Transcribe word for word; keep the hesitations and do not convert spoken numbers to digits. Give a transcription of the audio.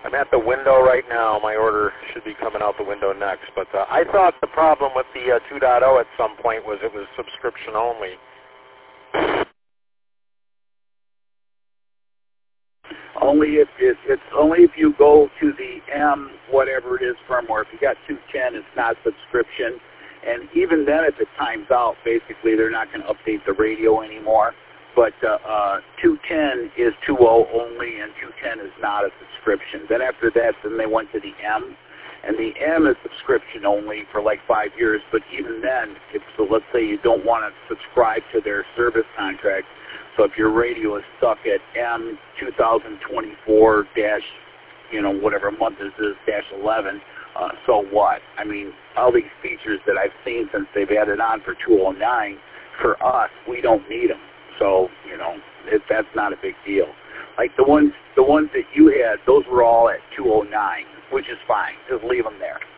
I'm at the window right now. My order should be coming out the window next. But uh, I thought the problem with the uh, two point oh at some point was it was subscription only. Only if it, it's only if you go to the M whatever it is firmware. If you got two ten, it's not subscription. And even then, if it times out, basically they're not going to update the radio anymore. But uh, uh, two ten is two point oh only, and two ten is not a subscription. Then after that, then they went to the M, and the M is subscription only for like five years. But even then, if so, let's say you don't want to subscribe to their service contract, so if your radio is stuck at M twenty twenty-four dash, you know, whatever month this is, dash eleven, uh, so what? I mean, all these features that I've seen since they've added on for two oh nine, for us, we don't need them. So, you know, it, that's not a big deal. Like the ones, the ones that you had, those were all at two oh nine, which is fine. Just leave them there.